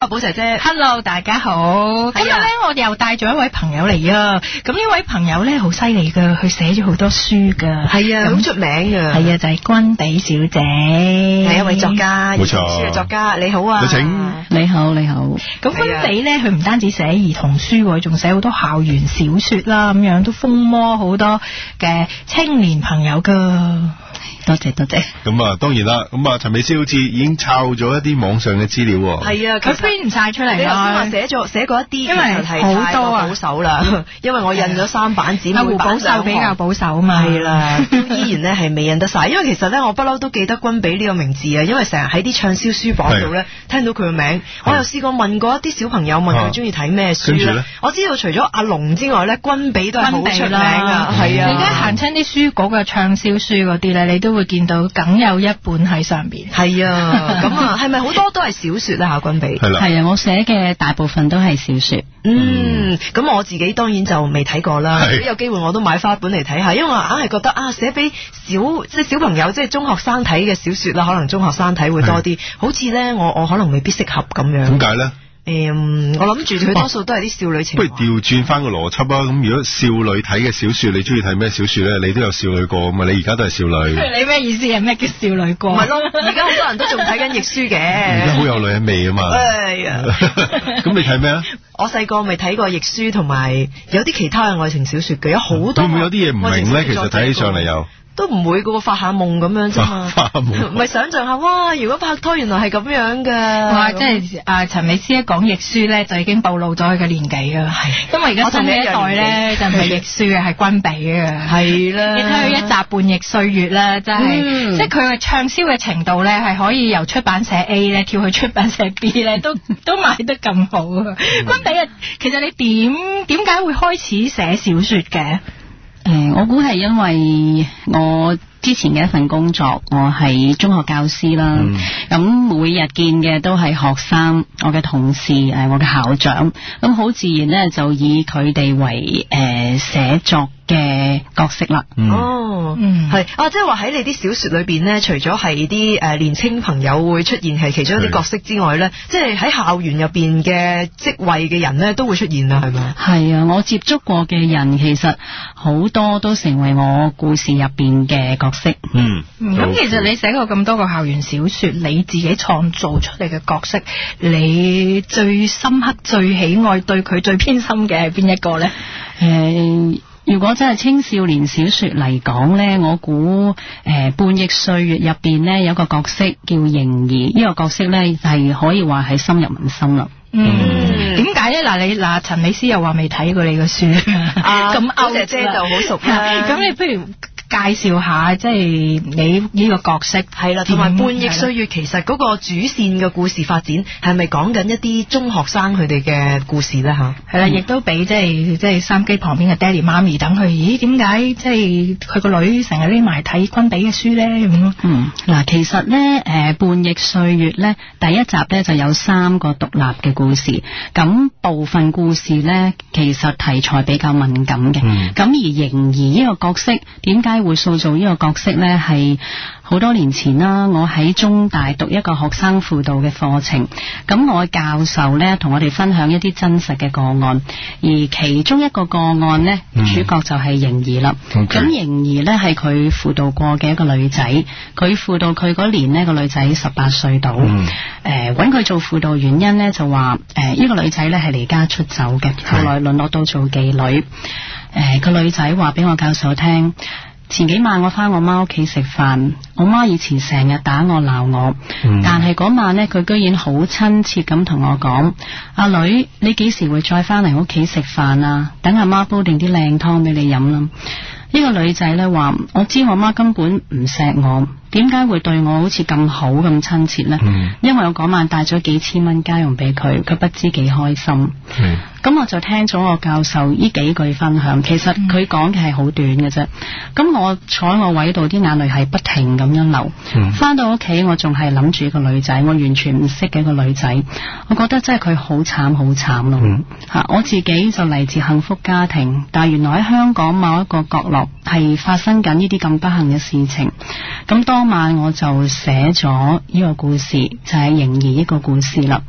寶姐姐 ，Hello， 大家好。今日咧，我又帶咗一位朋友嚟啊。咁呢位朋友咧好犀利噶，佢寫咗好多書噶。 係啊，好出名噶。 係啊，就係君比小姐， 係一位作家， 冇錯， 書嘅作家。你好啊， 有請。 你好，你好。咁君比咧，佢唔單止寫兒童書，佢仲寫好多校園小說啦，咁樣都風魔好多嘅青年朋友噶。多謝多謝。 咁啊，當然啦。咁啊，陳美詩好似已經抄咗一啲網上嘅資料喎。 係啊， 佢 print 唔晒出嚟。 你頭先話寫過一啲， 因為好多啊， 保守啦。因為我印咗3版紙，每版保守比較保守嘛。 係啦，依然咧係未印得晒。因為其實咧，我不嬲都記得君比呢個名字啊，因為成日喺啲暢銷書榜度咧聽到佢嘅名。我又試過問過一啲小朋友，問佢中意睇咩書咧。我知道除咗阿龍之外咧，君比都係好出名啊。係啊， 你而家行親啲書局嘅暢銷書嗰啲咧，你都會見到梗有一本喺上邊。 係啊，咁啊，係咪好多都係小說咧？君比係啊，我寫嘅大部分都係小說。 咁我自己當然就未睇過啦。如果有機會我都買翻一本嚟睇下，因為我硬係覺得啊，寫俾小朋友，即係中學生睇嘅小說啦，可能中學生睇會多啲。好似咧，我可能未必適合咁樣。 點解咧？ 我諗住佢多數都係啲少女情。 不如調轉翻個邏輯啊！咁如果少女睇嘅小說，你中意睇咩小說咧？你都有少女過咁啊！你而家都係少女。 你咩意思係咩叫少女過？ 唔係咯，而家好多人都仲睇緊譯書嘅。 而家好有女人味啊嘛。 哎呀！ 咁你睇咩啊？ 我細個咪睇過譯書，同埋有啲其他嘅愛情小說嘅，有好多。 會唔會有啲嘢唔明咧？其實睇起上嚟又。 都唔會噶，發下夢咁樣啫嘛。發下夢，唔係想象下，哇！如果拍拖原來係咁樣噶。 哇！即係陳美詩一講譯書咧，就已經暴露咗佢嘅年紀噶啦。係，因為而家新一代咧就唔係譯書嘅，係君比嘅。係啦。你睇佢一集半譯歲月啦，真係，即係佢嘅暢銷嘅程度咧，係可以由出版社 A 咧跳去出版社 B 咧，都賣得咁好啊！君比啊，其實你點解會開始寫小說嘅？ 我估係因為我之前嘅一份工作，我係中學教師啦。咁每日見嘅都係學生，我嘅同事，我嘅校長，咁好自然咧就以佢哋為寫作嘅角色啦。 係即係話喺你啲小說裏邊咧，除咗係啲年青朋友會出現係其中一啲角色之外咧，即係喺校園入邊嘅職位嘅人咧都會出現啦，係咪？係啊，我接觸過嘅人其實好多都成為我故事入邊嘅角色。 咁其實你寫過咁多個校園小說，你自己創造出嚟嘅角色，你最深刻、最喜愛、對佢最偏心嘅係邊一個咧？ 如果真係青少年小說嚟講呢，我估半譯歲月入邊呢，有個角色叫盈兒，呢個角色呢係可以話係深入民心啦。 點解咧？嗱，陳美詩又話未睇過你嘅書，咁歐姐姐就好熟啦。咁你不如介紹下，即係你呢個角色係啦，同埋半譯歲月其實嗰個主線嘅故事發展係咪講緊一啲中學生佢哋嘅故事咧？吓係啦，亦都俾即係收音機旁邊嘅爹哋媽咪等佢，咦？點解即係佢個女成日匿埋睇君比嘅書咧？咁嗱，其實咧半譯歲月咧第一集咧就有3個獨立嘅故事，咁部分故事咧其實題材比較敏感嘅，咁而盈兒呢個角色點解會塑造呢個角色呢？係好多年前啦，我喺中大讀一個學生輔導嘅課程，咁我教授呢同我哋分享一啲真實嘅個案，而其中一個個案呢，主角就係盈兒啦。咁盈兒呢係佢輔導過嘅一個女仔，佢輔導佢嗰年呢個女仔18歲到，揾佢做輔導原因呢，就話呢個女仔呢係離家出走嘅，後來淪落到做妓女。個女仔話俾我教授聽，前幾晚我翻我媽屋企食飯，我媽以前成日打我鬧我，但係嗰晚呢，佢居然好親切咁同我講：阿女，你幾時會再翻嚟屋企食飯啊？等阿媽煲定啲靚湯俾你飲啦。呢個女仔呢話：我知我媽根本唔錫我，點解會對我好似咁好咁親切呢？因為我嗰晚帶咗幾千蚊家用俾佢，佢不知幾開心。咁我就聽咗我教授呢幾句分享，其實佢講嘅係好短嘅啫。咁我坐喺我位度，啲眼淚係不停咁樣流。翻到屋企，我仲係諗住個女仔，我完全唔識嘅一個女仔，我覺得真係佢好慘好慘咯。我自己就嚟自幸福家庭，但係原來喺香港某一個角落係發生緊呢啲咁不幸嘅事情。咁當晚我就寫咗呢個故事，就係盈兒呢個故事啦。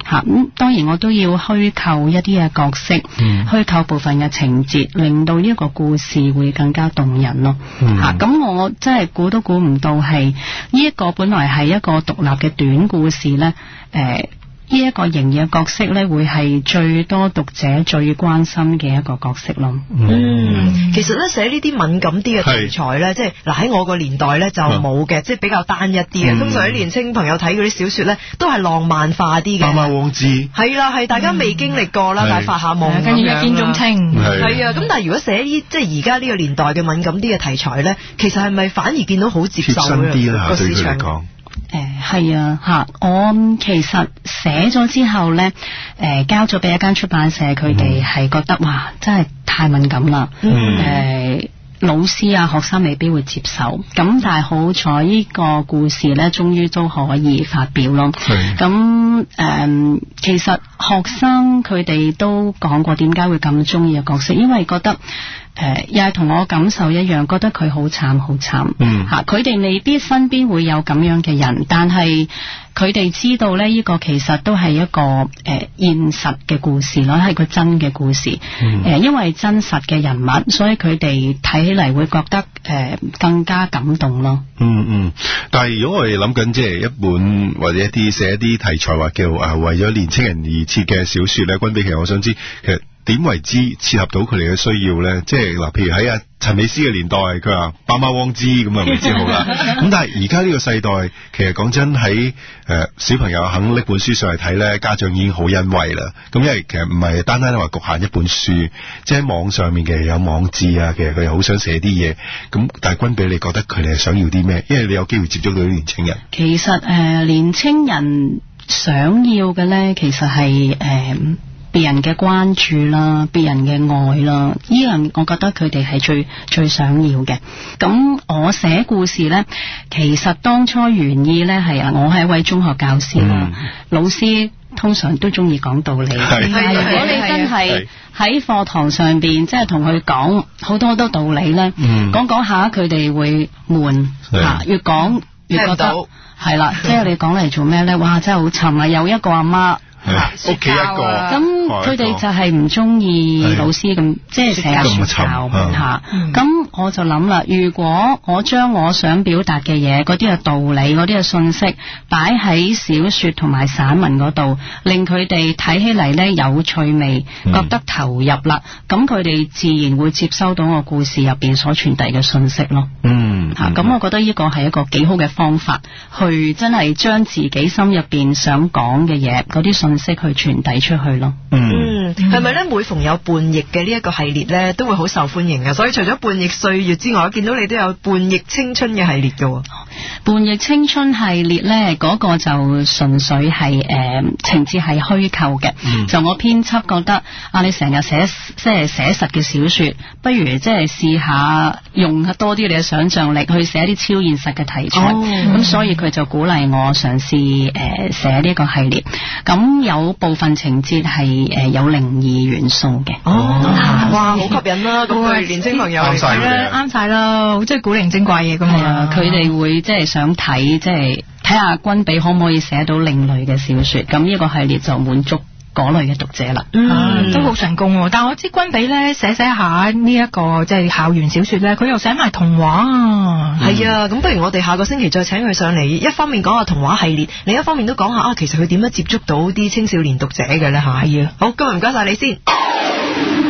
咁當然我都要虛構一啲嘅角色，虛構部分嘅情節，令到呢個故事會更加動人咯。咁我真係估都估唔到係呢一個本來係一個獨立嘅短故事呢。呢一個型嘅角色呢，會係最多讀者最關心嘅一個角色咯。 其實呢，寫呢啲敏感啲嘅題材呢，即係嗱喺我個年代呢就冇嘅，即係比較單一啲嘅。通常啲年青朋友睇嗰啲小說呢，都係浪漫化啲嘅。媽媽王子係啦，係大家未經歷過啦，但係發下夢， 跟住一見鍾情。 係啊，咁但係如果寫呢即係而家呢個年代嘅敏感啲嘅題材呢，其實係咪反而見到好接受嘅個市場？ 係啊，我其實寫咗之後呢，交咗俾一間出版社，佢哋係覺得哇，真係太敏感啦。老師啊，學生未必會接受，咁但係好彩呢個故事呢，終於都可以發表咯。咁其實學生佢哋都講過點解會咁中意嘅角色，因為覺得又係同我感受一樣，覺得佢好慘好慘。佢哋未必身邊會有咁樣嘅人，但係佢哋知道呢，呢個其實都係一個現實嘅故事咯，係個真嘅故事。因為真實嘅人物，所以佢哋睇起嚟會覺得更加感動咯。 但係如果我哋諗緊即係一本或者一啲寫一啲題材話叫為咗年青人而設嘅小說咧，君比，其實我想知其實點為之切合到佢哋嘅需要咧？即係嗱，譬如喺陳美詩嘅年代，佢話爸媽汪之咁啊，未知好啦。咁但係而家呢個世代，其實講真喺小朋友肯拎本書上嚟睇咧，家長已經好欣慰啦。咁因為其實唔係單單話局限一本書，即係喺網上面嘅有網誌啊，其實佢哋好想寫啲嘢。咁但係君比，你覺得佢哋係想要啲咩？因為你有機會接觸到啲年青人。 其實年青人想要嘅咧，其實係別人嘅關注啦，別人嘅愛啦，呢樣我覺得佢哋係最想要嘅。咁我寫故事呢，其實當初原意呢係我係一位中學教師啦，老師通常都中意講道理。但係如果你真係喺課堂上邊，即係同佢講好多道理呢，講下佢哋會悶，越講越覺得係啦，即係你講嚟做咩呢？哇，真係好沉啊！有一個阿媽。 屋企一個， 咁佢哋就係唔中意老師咁，即係成日說教吓。咁我就諗啦，如果我將我想表達嘅嘢，嗰啲嘅道理，嗰啲嘅信息，擺喺小說同埋散文嗰度，令佢哋睇起嚟呢有趣味，覺得投入啦，咁佢哋自然會接收到我故事入邊所傳遞嘅信息咯。咁我覺得呢個係一個幾好嘅方法，去真係將自己心入邊想講嘅嘢，嗰啲信息去傳遞出去咯。 係咪呢？每逢有叛逆嘅呢一個系列呢，都會好受歡迎嘅。所以除咗叛逆歲月之外，我見到你都有叛逆青春嘅系列嘅。 叛逆青春系列呢，嗰個就純粹係情節係虛構嘅。就我編輯覺得你成日寫即係寫實嘅小說，不如即係試下用多啲你嘅想象力去寫啲超現實嘅題材。咁所以佢就鼓勵我嘗試寫呢個系列。咁有部分情節係有靈異元素嘅。 哇，好吸引啦！咁對年青朋友嚟講啱晒啦，即係古靈精怪嘢咁嘛。 佢哋會即係想睇，即係睇下君比可唔可以寫到另類嘅小說。咁呢個系列就滿足嗰類嘅讀者啦。 都好成功。但我知君比咧寫下呢一個即係校園小說咧，佢又寫埋童話啊。 係啊，咁不如我哋下個星期再請佢上嚟，一方面講下童話系列，另一方面都講下其實佢點樣接觸到啲青少年讀者嘅咧吓。係啊，好，今日唔該晒你先。